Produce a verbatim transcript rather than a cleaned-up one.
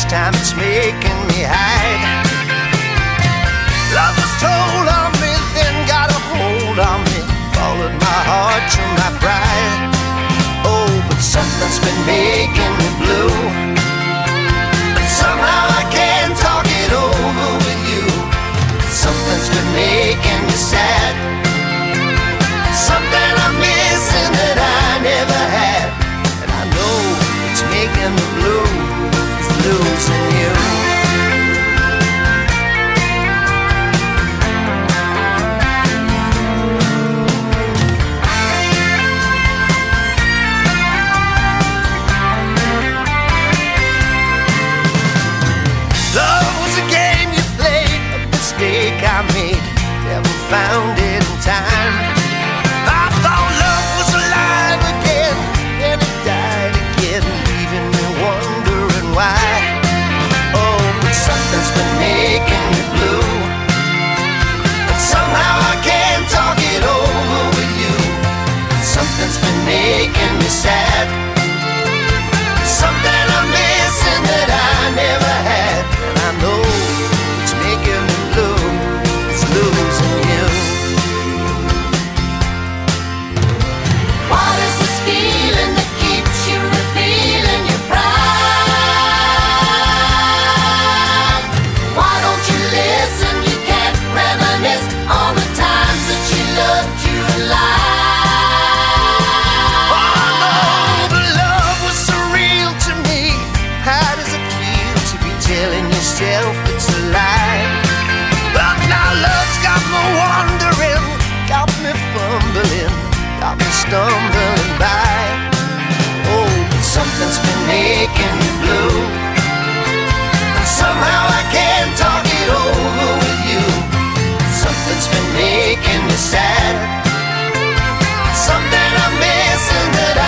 time it's making me hide. Love was told on me, then got a hold on me, followed my heart to my pride. Oh, but something's been making me blue, but somehow I can't talk it over with you. Something's been making me sad, something I'm missing that I never had. And I know it's making me blue, it's losing you. Love was a game you played, a mistake I made, never found it in time. I thought love was alive again, and it died again, leaving me wondering why. Oh, but something's been making me blue, but somehow I can't talk it over with you. Something's been making me sad, something I'm missing that I never had. And I know it's making me blue, it's losing you. What is this feeling that keeps you revealing your pride? Why don't you listen? You can't reminisce on the times that you loved you alive. Oh, no, the love was surreal to me. How does it feel to be telling yourself it's a lie? But now love's got me wondering, got me fumbling, got me stumbling by. Oh, but something's been making me blue, and somehow I can't talk it over with you. Something's been making me sad, something I'm missing that